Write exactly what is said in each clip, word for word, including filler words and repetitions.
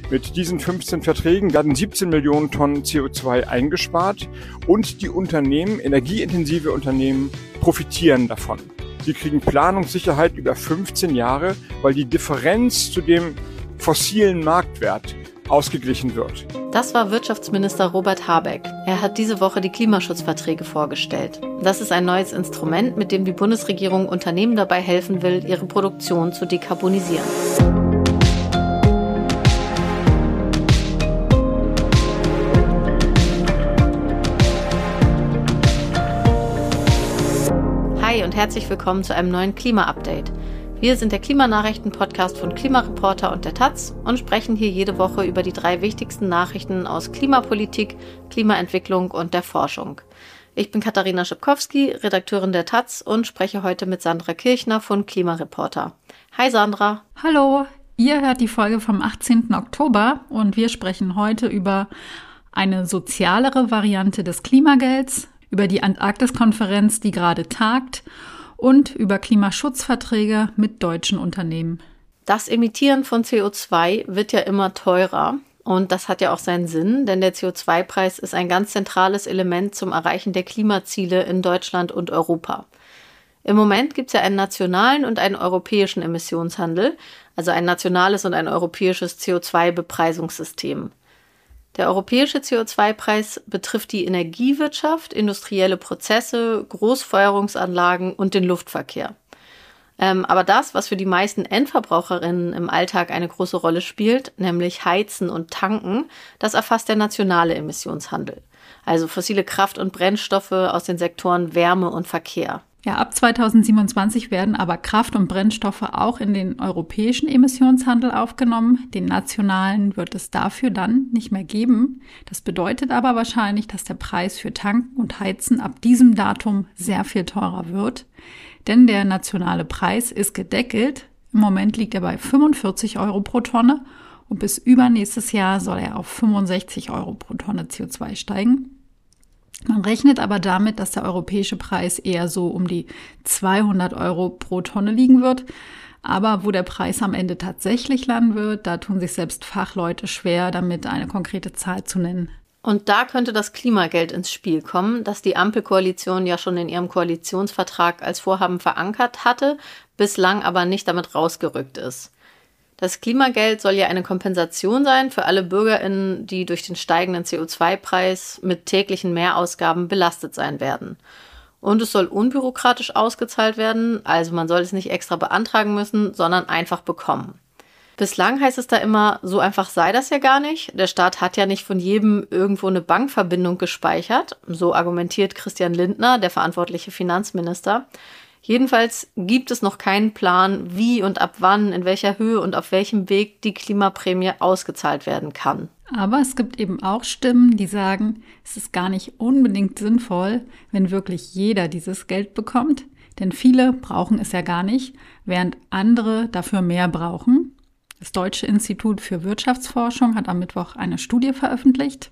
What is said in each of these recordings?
Mit diesen fünfzehn Verträgen werden siebzehn Millionen Tonnen C O zwei eingespart und die Unternehmen, energieintensive Unternehmen, profitieren davon. Sie kriegen Planungssicherheit über fünfzehn Jahre, weil die Differenz zu dem fossilen Marktwert ausgeglichen wird. Das war Wirtschaftsminister Robert Habeck. Er hat diese Woche die Klimaschutzverträge vorgestellt. Das ist ein neues Instrument, mit dem die Bundesregierung Unternehmen dabei helfen will, ihre Produktion zu dekarbonisieren. Hi und herzlich willkommen zu einem neuen Klima-Update. Wir sind der Klimanachrichten-Podcast von Klimareporter und der Taz und sprechen hier jede Woche über die drei wichtigsten Nachrichten aus Klimapolitik, Klimaentwicklung und der Forschung. Ich bin Katharina Schipkowski, Redakteurin der Taz und spreche heute mit Sandra Kirchner von Klimareporter. Hi Sandra. Hallo, ihr hört die Folge vom achtzehnten Oktober und wir sprechen heute über eine sozialere Variante des Klimagelds, über die Antarktis-Konferenz, die gerade tagt, und über Klimaschutzverträge mit deutschen Unternehmen. Das Emittieren von C O zwei wird ja immer teurer und das hat ja auch seinen Sinn, denn der C O zwei Preis ist ein ganz zentrales Element zum Erreichen der Klimaziele in Deutschland und Europa. Im Moment gibt es ja einen nationalen und einen europäischen Emissionshandel, also ein nationales und ein europäisches C O zwei Bepreisungssystem. Der europäische C O zwei Preis betrifft die Energiewirtschaft, industrielle Prozesse, Großfeuerungsanlagen und den Luftverkehr. Ähm, aber das, was für die meisten Endverbraucherinnen im Alltag eine große Rolle spielt, nämlich Heizen und Tanken, das erfasst der nationale Emissionshandel. Also fossile Kraft- und Brennstoffe aus den Sektoren Wärme und Verkehr. Ja, ab zweitausendsiebenundzwanzig werden aber Kraft- und Brennstoffe auch in den europäischen Emissionshandel aufgenommen. Den nationalen wird es dafür dann nicht mehr geben. Das bedeutet aber wahrscheinlich, dass der Preis für Tanken und Heizen ab diesem Datum sehr viel teurer wird. Denn der nationale Preis ist gedeckelt. Im Moment liegt er bei fünfundvierzig Euro pro Tonne und bis übernächstes Jahr soll er auf fünfundsechzig Euro pro Tonne C O zwei steigen. Man rechnet aber damit, dass der europäische Preis eher so um die zweihundert Euro pro Tonne liegen wird. Aber wo der Preis am Ende tatsächlich landen wird, da tun sich selbst Fachleute schwer, damit eine konkrete Zahl zu nennen. Und da könnte das Klimageld ins Spiel kommen, das die Ampelkoalition ja schon in ihrem Koalitionsvertrag als Vorhaben verankert hatte, bislang aber nicht damit rausgerückt ist. Das Klimageld soll ja eine Kompensation sein für alle BürgerInnen, die durch den steigenden C O zwei Preis mit täglichen Mehrausgaben belastet sein werden. Und es soll unbürokratisch ausgezahlt werden, also man soll es nicht extra beantragen müssen, sondern einfach bekommen. Bislang heißt es da immer, so einfach sei das ja gar nicht. Der Staat hat ja nicht von jedem irgendwo eine Bankverbindung gespeichert. So argumentiert Christian Lindner, der verantwortliche Finanzminister. Jedenfalls gibt es noch keinen Plan, wie und ab wann, in welcher Höhe und auf welchem Weg die Klimaprämie ausgezahlt werden kann. Aber es gibt eben auch Stimmen, die sagen, es ist gar nicht unbedingt sinnvoll, wenn wirklich jeder dieses Geld bekommt. Denn viele brauchen es ja gar nicht, während andere dafür mehr brauchen. Das Deutsche Institut für Wirtschaftsforschung hat am Mittwoch eine Studie veröffentlicht,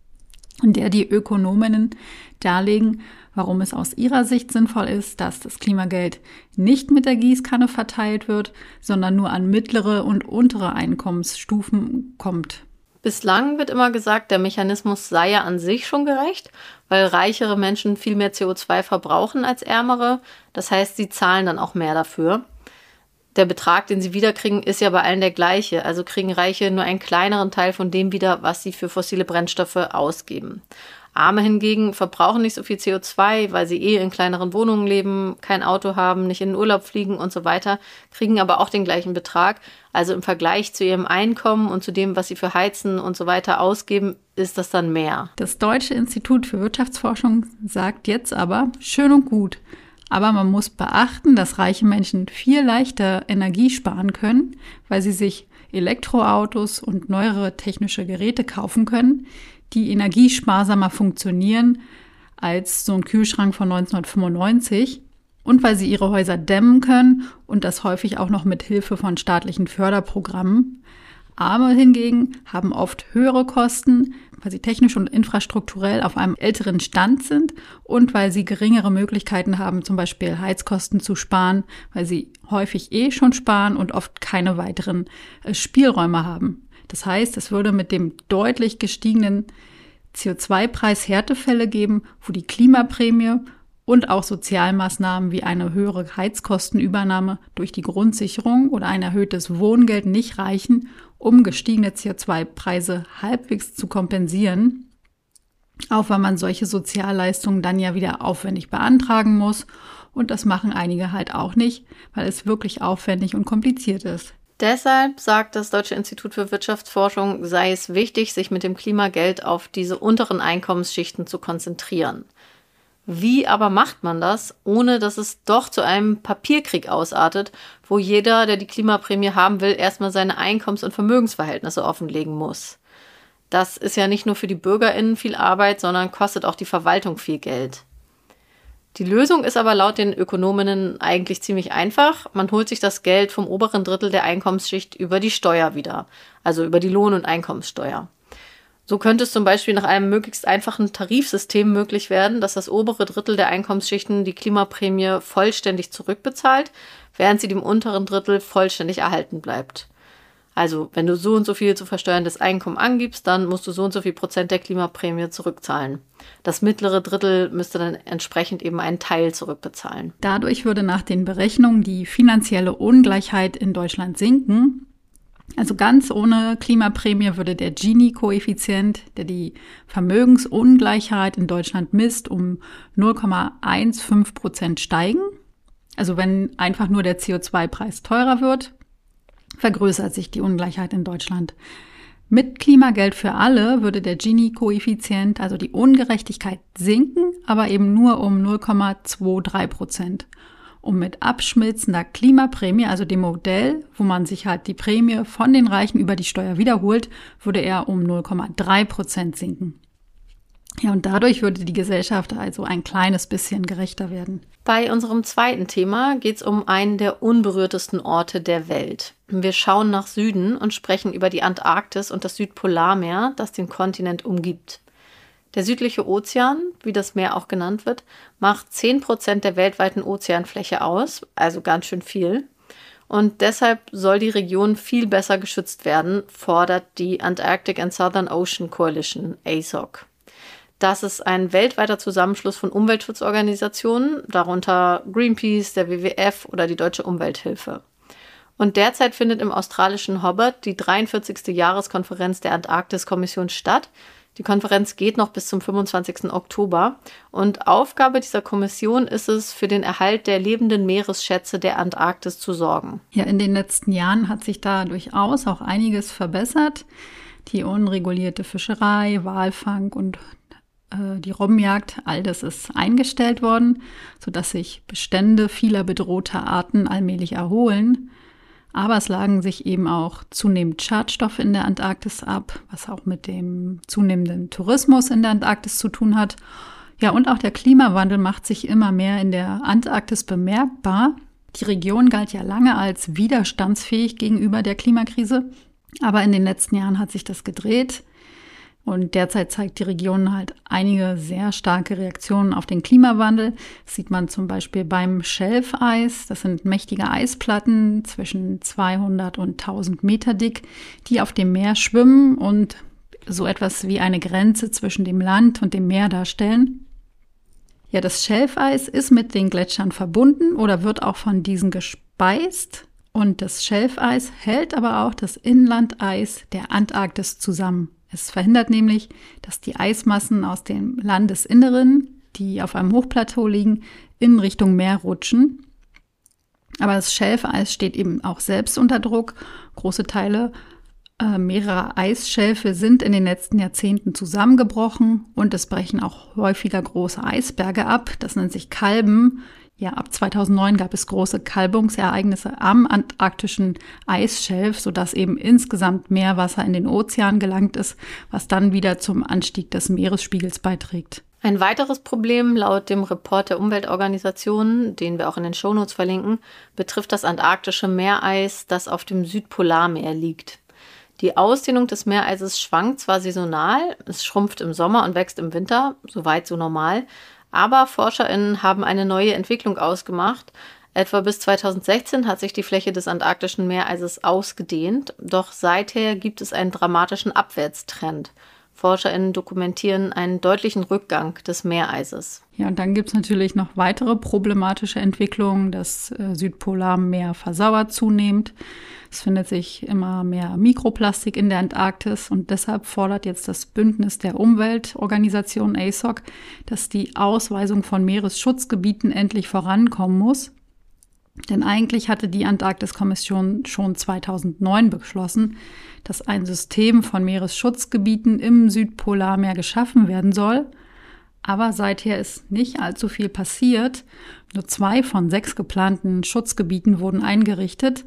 in der die Ökonominnen darlegen, warum es aus ihrer Sicht sinnvoll ist, dass das Klimageld nicht mit der Gießkanne verteilt wird, sondern nur an mittlere und untere Einkommensstufen kommt. Bislang wird immer gesagt, der Mechanismus sei ja an sich schon gerecht, weil reichere Menschen viel mehr C O zwei verbrauchen als ärmere. Das heißt, sie zahlen dann auch mehr dafür. Der Betrag, den sie wiederkriegen, ist ja bei allen der gleiche. Also kriegen Reiche nur einen kleineren Teil von dem wieder, was sie für fossile Brennstoffe ausgeben. Arme hingegen verbrauchen nicht so viel C O zwei, weil sie eh in kleineren Wohnungen leben, kein Auto haben, nicht in den Urlaub fliegen und so weiter, kriegen aber auch den gleichen Betrag. Also im Vergleich zu ihrem Einkommen und zu dem, was sie für Heizen und so weiter ausgeben, ist das dann mehr. Das Deutsche Institut für Wirtschaftsforschung sagt jetzt aber, schön und gut, aber man muss beachten, dass reiche Menschen viel leichter Energie sparen können, weil sie sich Elektroautos und neuere technische Geräte kaufen können, die energiesparsamer funktionieren als so ein Kühlschrank von neunzehnhundertfünfundneunzig und weil sie ihre Häuser dämmen können und das häufig auch noch mit Hilfe von staatlichen Förderprogrammen. Arme hingegen haben oft höhere Kosten, weil sie technisch und infrastrukturell auf einem älteren Stand sind und weil sie geringere Möglichkeiten haben, zum Beispiel Heizkosten zu sparen, weil sie häufig eh schon sparen und oft keine weiteren Spielräume haben. Das heißt, es würde mit dem deutlich gestiegenen C O zwei Preis Härtefälle geben, wo die Klimaprämie und auch Sozialmaßnahmen wie eine höhere Heizkostenübernahme durch die Grundsicherung oder ein erhöhtes Wohngeld nicht reichen, um gestiegene C O zwei Preise halbwegs zu kompensieren. Auch wenn man solche Sozialleistungen dann ja wieder aufwendig beantragen muss. Und das machen einige halt auch nicht, weil es wirklich aufwendig und kompliziert ist. Deshalb sagt das Deutsche Institut für Wirtschaftsforschung, sei es wichtig, sich mit dem Klimageld auf diese unteren Einkommensschichten zu konzentrieren. Wie aber macht man das, ohne dass es doch zu einem Papierkrieg ausartet, wo jeder, der die Klimaprämie haben will, erstmal seine Einkommens- und Vermögensverhältnisse offenlegen muss? Das ist ja nicht nur für die BürgerInnen viel Arbeit, sondern kostet auch die Verwaltung viel Geld. Die Lösung ist aber laut den Ökonominnen eigentlich ziemlich einfach. Man holt sich das Geld vom oberen Drittel der Einkommensschicht über die Steuer wieder, also über die Lohn- und Einkommenssteuer. So könnte es zum Beispiel nach einem möglichst einfachen Tarifsystem möglich werden, dass das obere Drittel der Einkommensschichten die Klimaprämie vollständig zurückbezahlt, während sie dem unteren Drittel vollständig erhalten bleibt. Also, wenn du so und so viel zu versteuerndes Einkommen angibst, dann musst du so und so viel Prozent der Klimaprämie zurückzahlen. Das mittlere Drittel müsste dann entsprechend eben einen Teil zurückbezahlen. Dadurch würde nach den Berechnungen die finanzielle Ungleichheit in Deutschland sinken. Also ganz ohne Klimaprämie würde der Gini-Koeffizient, der die Vermögensungleichheit in Deutschland misst, um null Komma fünfzehn Prozent steigen. Also wenn einfach nur der C O zwei Preis teurer wird, vergrößert sich die Ungleichheit in Deutschland. Mit Klimageld für alle würde der Gini-Koeffizient, also die Ungerechtigkeit, sinken, aber eben nur um null Komma drei zwei Prozent. Und mit abschmilzender Klimaprämie, also dem Modell, wo man sich halt die Prämie von den Reichen über die Steuer wiederholt, würde er um null Komma drei Prozent sinken. Ja, und dadurch würde die Gesellschaft also ein kleines bisschen gerechter werden. Bei unserem zweiten Thema geht es um einen der unberührtesten Orte der Welt. Wir schauen nach Süden und sprechen über die Antarktis und das Südpolarmeer, das den Kontinent umgibt. Der südliche Ozean, wie das Meer auch genannt wird, macht zehn Prozent der weltweiten Ozeanfläche aus, also ganz schön viel. Und deshalb soll die Region viel besser geschützt werden, fordert die Antarctic and Southern Ocean Coalition, A S O C. Das ist ein weltweiter Zusammenschluss von Umweltschutzorganisationen, darunter Greenpeace, der W W F oder die Deutsche Umwelthilfe. Und derzeit findet im australischen Hobart die dreiundvierzigste Jahreskonferenz der Antarktis-Kommission statt. Die Konferenz geht noch bis zum fünfundzwanzigsten Oktober. Und Aufgabe dieser Kommission ist es, für den Erhalt der lebenden Meeresschätze der Antarktis zu sorgen. Ja, in den letzten Jahren hat sich da durchaus auch einiges verbessert. Die unregulierte Fischerei, Walfang und die Robbenjagd, all das ist eingestellt worden, sodass sich Bestände vieler bedrohter Arten allmählich erholen. Aber es lagen sich eben auch zunehmend Schadstoffe in der Antarktis ab, was auch mit dem zunehmenden Tourismus in der Antarktis zu tun hat. Ja, und auch der Klimawandel macht sich immer mehr in der Antarktis bemerkbar. Die Region galt ja lange als widerstandsfähig gegenüber der Klimakrise, aber in den letzten Jahren hat sich das gedreht. Und derzeit zeigt die Region halt einige sehr starke Reaktionen auf den Klimawandel. Das sieht man zum Beispiel beim Schelfeis. Das sind mächtige Eisplatten zwischen zweihundert und tausend Meter dick, die auf dem Meer schwimmen und so etwas wie eine Grenze zwischen dem Land und dem Meer darstellen. Ja, das Schelfeis ist mit den Gletschern verbunden oder wird auch von diesen gespeist. Und das Schelfeis hält aber auch das Inlandeis der Antarktis zusammen. Es verhindert nämlich, dass die Eismassen aus dem Landesinneren, die auf einem Hochplateau liegen, in Richtung Meer rutschen. Aber das Schelfeis steht eben auch selbst unter Druck. Große Teile äh, mehrerer Eisschelfe sind in den letzten Jahrzehnten zusammengebrochen und es brechen auch häufiger große Eisberge ab. Das nennt sich Kalben. Ja, ab zweitausendneun gab es große Kalbungsereignisse am antarktischen Eisschelf, sodass eben insgesamt mehr Wasser in den Ozean gelangt ist, was dann wieder zum Anstieg des Meeresspiegels beiträgt. Ein weiteres Problem laut dem Report der Umweltorganisationen, den wir auch in den Shownotes verlinken, betrifft das antarktische Meereis, das auf dem Südpolarmeer liegt. Die Ausdehnung des Meereises schwankt zwar saisonal, es schrumpft im Sommer und wächst im Winter, soweit so normal, aber ForscherInnen haben eine neue Entwicklung ausgemacht. Etwa bis zweitausendsechzehn hat sich die Fläche des antarktischen Meereises ausgedehnt, doch seither gibt es einen dramatischen Abwärtstrend. ForscherInnen dokumentieren einen deutlichen Rückgang des Meereises. Ja, und dann gibt es natürlich noch weitere problematische Entwicklungen. Das äh, Südpolarmeer versauert zunehmend. Es findet sich immer mehr Mikroplastik in der Antarktis und deshalb fordert jetzt das Bündnis der Umweltorganisation A S O C, dass die Ausweisung von Meeresschutzgebieten endlich vorankommen muss. Denn eigentlich hatte die Antarktiskommission schon zweitausendneun beschlossen, dass ein System von Meeresschutzgebieten im Südpolarmeer geschaffen werden soll. Aber seither ist nicht allzu viel passiert. Nur zwei von sechs geplanten Schutzgebieten wurden eingerichtet.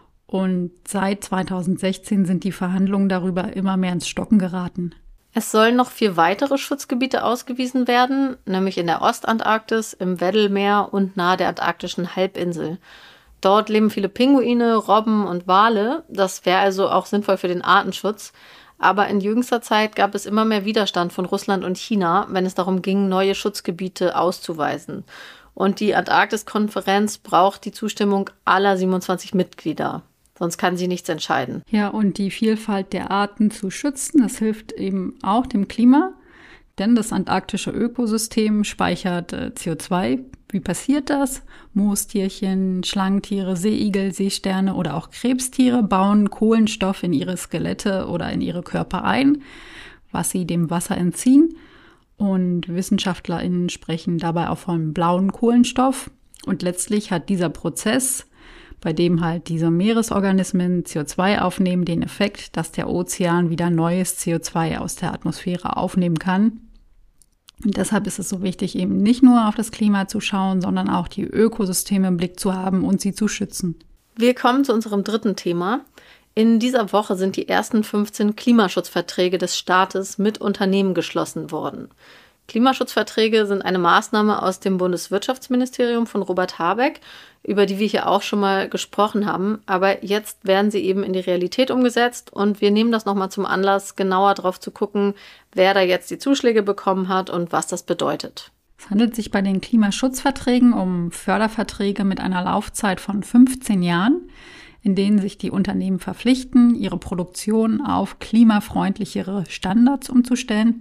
Und seit zweitausendsechzehn sind die Verhandlungen darüber immer mehr ins Stocken geraten. Es sollen noch vier weitere Schutzgebiete ausgewiesen werden, nämlich in der Ostantarktis, im Weddellmeer und nahe der antarktischen Halbinsel. Dort leben viele Pinguine, Robben und Wale. Das wäre also auch sinnvoll für den Artenschutz. Aber in jüngster Zeit gab es immer mehr Widerstand von Russland und China, wenn es darum ging, neue Schutzgebiete auszuweisen. Und die Antarktiskonferenz braucht die Zustimmung aller siebenundzwanzig Mitglieder. Sonst kann sie nichts entscheiden. Ja, und die Vielfalt der Arten zu schützen, das hilft eben auch dem Klima. Denn das antarktische Ökosystem speichert äh, C O zwei. Wie passiert das? Moostierchen, Schlangentiere, Seeigel, Seesterne oder auch Krebstiere bauen Kohlenstoff in ihre Skelette oder in ihre Körper ein, was sie dem Wasser entziehen. Und WissenschaftlerInnen sprechen dabei auch von blauen Kohlenstoff. Und letztlich hat dieser Prozess, bei dem halt diese Meeresorganismen C O zwei aufnehmen, den Effekt, dass der Ozean wieder neues C O zwei aus der Atmosphäre aufnehmen kann. Und deshalb ist es so wichtig, eben nicht nur auf das Klima zu schauen, sondern auch die Ökosysteme im Blick zu haben und sie zu schützen. Wir kommen zu unserem dritten Thema. In dieser Woche sind die ersten fünfzehn Klimaschutzverträge des Staates mit Unternehmen geschlossen worden. Klimaschutzverträge sind eine Maßnahme aus dem Bundeswirtschaftsministerium von Robert Habeck, über die wir hier auch schon mal gesprochen haben. Aber jetzt werden sie eben in die Realität umgesetzt und wir nehmen das nochmal zum Anlass, genauer drauf zu gucken, wer da jetzt die Zuschläge bekommen hat und was das bedeutet. Es handelt sich bei den Klimaschutzverträgen um Förderverträge mit einer Laufzeit von fünfzehn Jahren, in denen sich die Unternehmen verpflichten, ihre Produktion auf klimafreundlichere Standards umzustellen.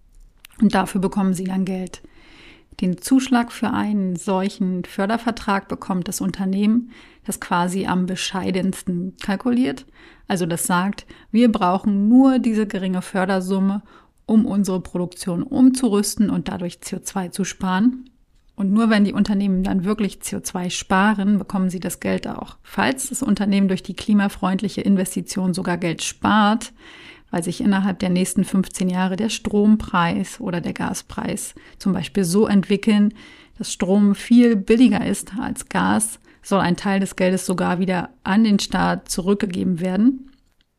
Und dafür bekommen sie dann Geld. Den Zuschlag für einen solchen Fördervertrag bekommt das Unternehmen, das quasi am bescheidensten kalkuliert. Also das sagt, wir brauchen nur diese geringe Fördersumme, um unsere Produktion umzurüsten und dadurch C O zwei zu sparen. Und nur wenn die Unternehmen dann wirklich C O zwei sparen, bekommen sie das Geld auch. Falls das Unternehmen durch die klimafreundliche Investition sogar Geld spart, weil sich innerhalb der nächsten fünfzehn Jahre der Strompreis oder der Gaspreis zum Beispiel so entwickeln, dass Strom viel billiger ist als Gas, soll ein Teil des Geldes sogar wieder an den Staat zurückgegeben werden.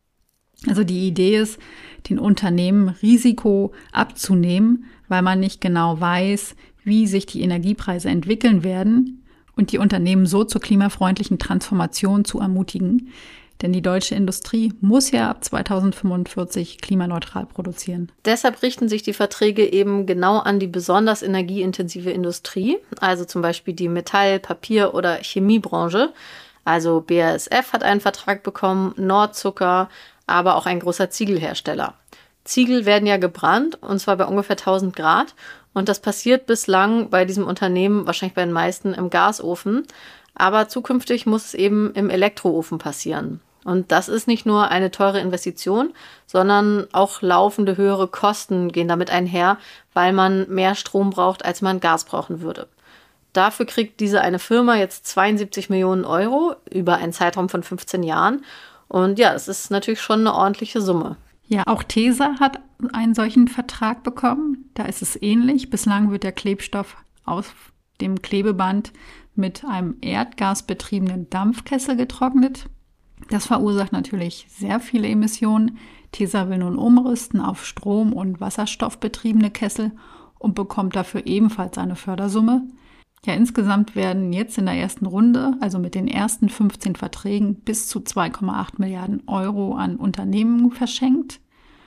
Also die Idee ist, den Unternehmen Risiko abzunehmen, weil man nicht genau weiß, wie sich die Energiepreise entwickeln werden und die Unternehmen so zur klimafreundlichen Transformation zu ermutigen. Denn die deutsche Industrie muss ja ab zweitausendfünfundvierzig klimaneutral produzieren. Deshalb richten sich die Verträge eben genau an die besonders energieintensive Industrie, also zum Beispiel die Metall-, Papier- oder Chemiebranche. Also B A S F hat einen Vertrag bekommen, Nordzucker, aber auch ein großer Ziegelhersteller. Ziegel werden ja gebrannt, und zwar bei ungefähr tausend Grad. Und das passiert bislang bei diesem Unternehmen, wahrscheinlich bei den meisten, im Gasofen. Aber zukünftig muss es eben im Elektroofen passieren. Und das ist nicht nur eine teure Investition, sondern auch laufende höhere Kosten gehen damit einher, weil man mehr Strom braucht, als man Gas brauchen würde. Dafür kriegt diese eine Firma jetzt zweiundsiebzig Millionen Euro über einen Zeitraum von fünfzehn Jahren. Und ja, das ist natürlich schon eine ordentliche Summe. Ja, auch Tesa hat einen solchen Vertrag bekommen. Da ist es ähnlich. Bislang wird der Klebstoff aus dem Klebeband mit einem erdgasbetriebenen Dampfkessel getrocknet. Das verursacht natürlich sehr viele Emissionen. Tesa will nun umrüsten auf Strom- und wasserstoffbetriebene Kessel und bekommt dafür ebenfalls eine Fördersumme. Ja, insgesamt werden jetzt in der ersten Runde, also mit den ersten fünfzehn Verträgen, bis zu zwei Komma acht Milliarden Euro an Unternehmen verschenkt.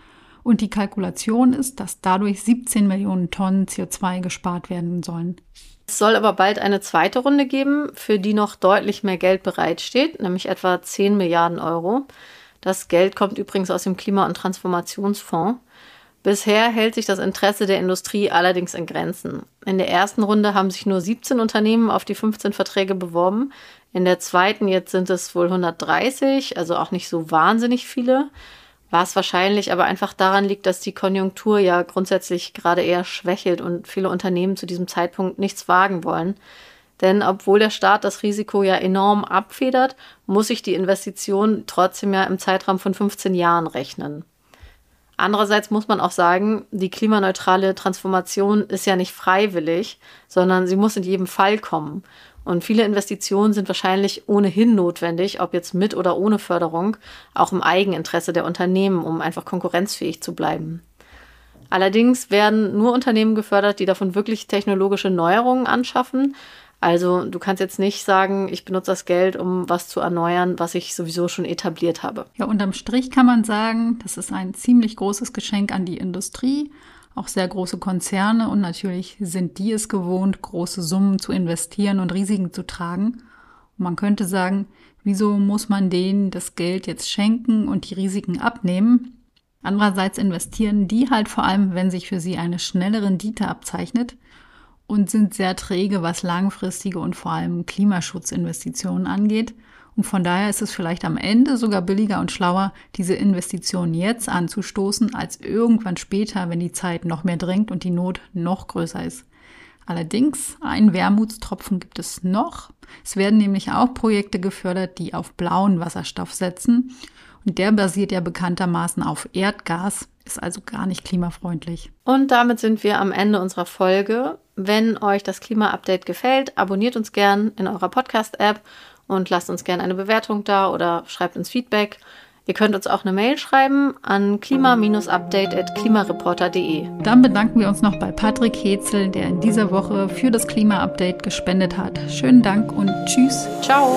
Und die Kalkulation ist, dass dadurch siebzehn Millionen Tonnen C O zwei gespart werden sollen. Es soll aber bald eine zweite Runde geben, für die noch deutlich mehr Geld bereitsteht, nämlich etwa zehn Milliarden Euro. Das Geld kommt übrigens aus dem Klima- und Transformationsfonds. Bisher hält sich das Interesse der Industrie allerdings in Grenzen. In der ersten Runde haben sich nur siebzehn Unternehmen auf die fünfzehn Verträge beworben. In der zweiten jetzt sind es wohl hundertdreißig, also auch nicht so wahnsinnig viele. Was wahrscheinlich aber einfach daran liegt, dass die Konjunktur ja grundsätzlich gerade eher schwächelt und viele Unternehmen zu diesem Zeitpunkt nichts wagen wollen. Denn obwohl der Staat das Risiko ja enorm abfedert, muss sich die Investition trotzdem ja im Zeitraum von fünfzehn Jahren rechnen. Andererseits muss man auch sagen, die klimaneutrale Transformation ist ja nicht freiwillig, sondern sie muss in jedem Fall kommen. Und viele Investitionen sind wahrscheinlich ohnehin notwendig, ob jetzt mit oder ohne Förderung, auch im Eigeninteresse der Unternehmen, um einfach konkurrenzfähig zu bleiben. Allerdings werden nur Unternehmen gefördert, die davon wirklich technologische Neuerungen anschaffen. Also du kannst jetzt nicht sagen, ich benutze das Geld, um was zu erneuern, was ich sowieso schon etabliert habe. Ja, unterm Strich kann man sagen, das ist ein ziemlich großes Geschenk an die Industrie, auch sehr große Konzerne, und natürlich sind die es gewohnt, große Summen zu investieren und Risiken zu tragen. Und man könnte sagen, wieso muss man denen das Geld jetzt schenken und die Risiken abnehmen? Andererseits investieren die halt vor allem, wenn sich für sie eine schnelle Rendite abzeichnet, und sind sehr träge, was langfristige und vor allem Klimaschutzinvestitionen angeht. Und von daher ist es vielleicht am Ende sogar billiger und schlauer, diese Investitionen jetzt anzustoßen, als irgendwann später, wenn die Zeit noch mehr drängt und die Not noch größer ist. Allerdings, einen Wermutstropfen gibt es noch. Es werden nämlich auch Projekte gefördert, die auf blauen Wasserstoff setzen. Und der basiert ja bekanntermaßen auf Erdgas, ist also gar nicht klimafreundlich. Und damit sind wir am Ende unserer Folge. Wenn euch das Klima-Update gefällt, abonniert uns gern in eurer Podcast-App und lasst uns gern eine Bewertung da oder schreibt uns Feedback. Ihr könnt uns auch eine Mail schreiben an klima Bindestrich update at klimareporter punkt de. Dann bedanken wir uns noch bei Patrick Hetzel, der in dieser Woche für das Klima-Update gespendet hat. Schönen Dank und tschüss. Ciao.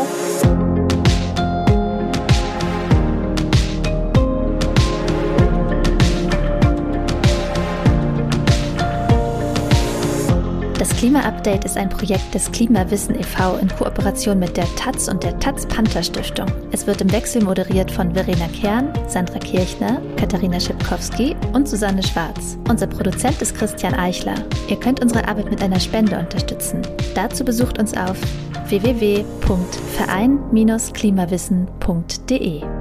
Das Klima-Update ist ein Projekt des Klimawissen e V in Kooperation mit der Taz und der Taz-Panther-Stiftung. Es wird im Wechsel moderiert von Verena Kern, Sandra Kirchner, Katharina Schipkowski und Susanne Schwarz. Unser Produzent ist Christian Eichler. Ihr könnt unsere Arbeit mit einer Spende unterstützen. Dazu besucht uns auf w w w punkt verein Bindestrich klimawissen punkt de.